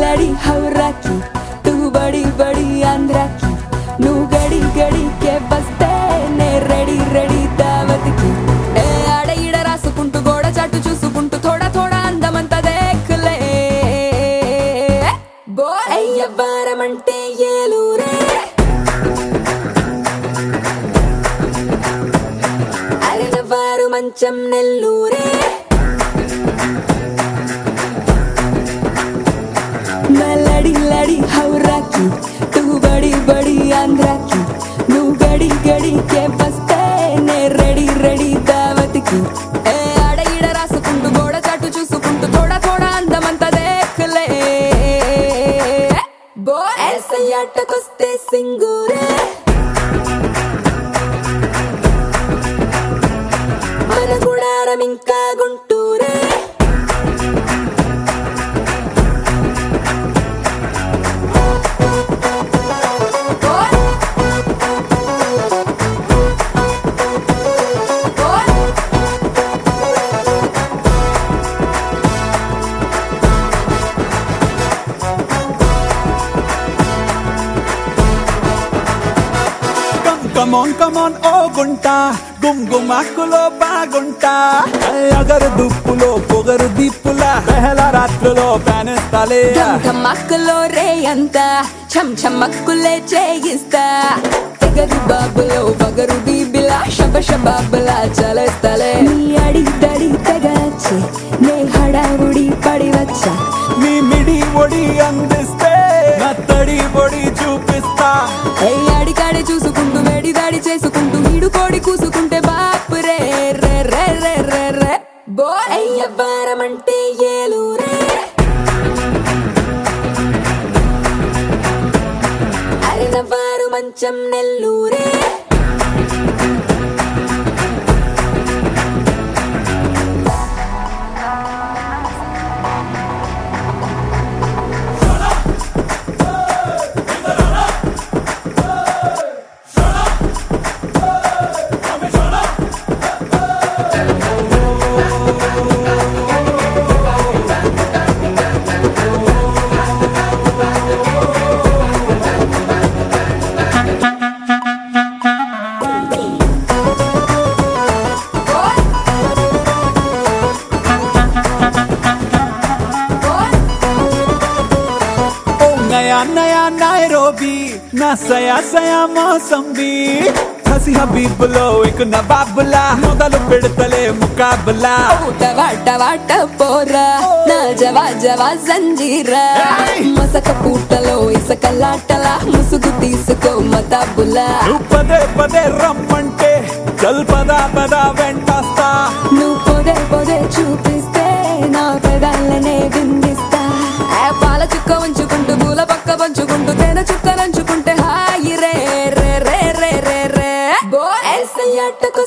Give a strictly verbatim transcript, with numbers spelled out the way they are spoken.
लड़ी हौरा की तू बड़ी बड़ी आंध्रा की नू गड़ी गड़ी के बस्ते ने రెడీ రెడీ దావత్ కి ఏ ఆడ ఈడ రాసుకుంటూ గోడ చాటు చూసుకుంటూ थोड़ा थोड़ा అందమంతా దేఖలే బోయ్ అయ్యవ్వారమంటే ఏలూరే అరనవారు మంచం నెల్లూరే लड़ी लड़ी हौरा की तू बड़ी बड़ी आंध्रा की नू गड़ी गड़ी के बस्ते ने రెడీ రెడీ దావత్ కి ఏ ఆడ ఈడ రాసుకుంటూ గోడ చాటు చూసుకుంటూ थोड़ा थोड़ा అందమంతా దేఖలే బోయ్ ऐसे ఆటకొస్తే సింగూరే మన గుడారం ఇంకా గుంటూరే Come on, come on, oh gunta గుమ్ గుమాకులో బాగుంటా అగరు దుప్పులో పొగరు దీపులా పెహల రాత్రులో పేనేస్తాలే ధమాకులో రే అంత చం చమక్కులే చేయిస్తా తెగరు బాబులో బగరు బీబిలా శబ శబాబులా చలేస్తలే నీ అడి దడి తెగచ్చే నే హడావుడి పడి వచ్చా నీ మిడి ఒడి అందిస్తే నా తడి ఒడి చూపిస్తా ఏ అడికాడి చూసుకుంటూ వేడి దాడి చేసుకుంటూ వీడు కోడి కూసుకుంటే బాపు రే రే రే రే రే రే బోయ్ అయ్యవ్వారమంటే ఏలూరే అరనవారు మంచం నెల్లూరే नया नया नायरोबी ना सया सया मौसम भी हसी हबीबुलो एक नवाबुला మొదలు పెడతలే ముకాబలా వాట వాట పోరా నా జవా జవా జంజీరా మసక పూటలో ఇసకలాటలా ముసుగు తీసుకో మతాబులా నువ్వు పదే పదే రమ్మంటే చల్ పదా పదా వెంటస్తా నువ్వు పొదే పొదే చూపిస్తే నా పెదాలనే విందిస్తా పాల చుక్క ఉంచుకుంటూ పూల పక్క పంచుకుంటూ తేనె చుక్కలంచుకుంటే హాయి రే రే రే రే రే రే బోయ్ ऐसे ఆటకు